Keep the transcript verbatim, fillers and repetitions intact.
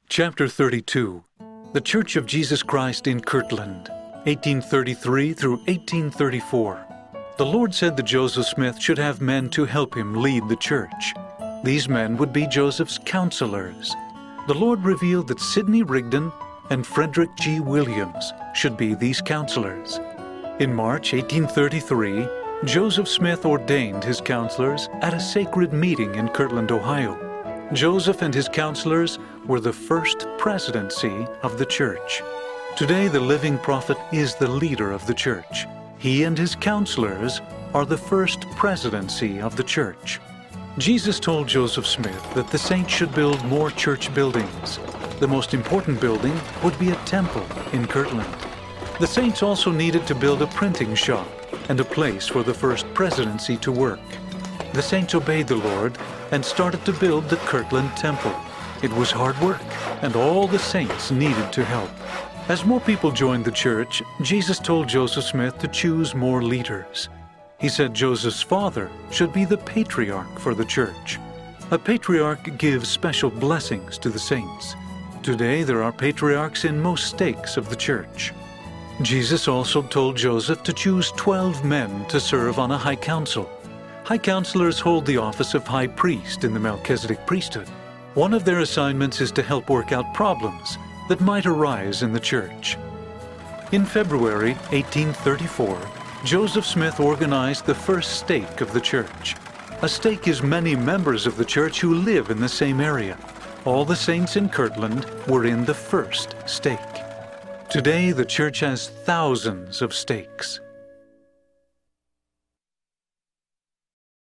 Chapter thirty-two. The Church of Jesus Christ in Kirtland, eighteen thirty-three through eighteen thirty-four. The Lord said that Joseph Smith should have men to help him lead the church. These men would be Joseph's counselors. The Lord revealed that Sidney Rigdon and Frederick G. Williams should be these counselors. In March eighteen thirty-three, Joseph Smith ordained his counselors at a sacred meeting in Kirtland, Ohio. Joseph and his counselors were the first presidency of the church. Today, the living prophet is the leader of the church. He and his counselors are the first presidency of the church. Jesus told Joseph Smith that the saints should build more church buildings. The most important building would be a temple in Kirtland. The saints also needed to build a printing shop and a place for the first presidency to work. The saints obeyed the Lord and started to build the Kirtland Temple. It was hard work, and all the saints needed to help. As more people joined the church, Jesus told Joseph Smith to choose more leaders. He said Joseph's father should be the patriarch for the church. A patriarch gives special blessings to the saints. Today, there are patriarchs in most stakes of the church. Jesus also told Joseph to choose twelve men to serve on a high council. High counselors hold the office of high priest in the Melchizedek priesthood. One of their assignments is to help work out problems that might arise in the church. In February eighteen thirty-four, Joseph Smith organized the first stake of the church. A stake is many members of the church who live in the same area. All the saints in Kirtland were in the first stake. Today, the church has thousands of stakes.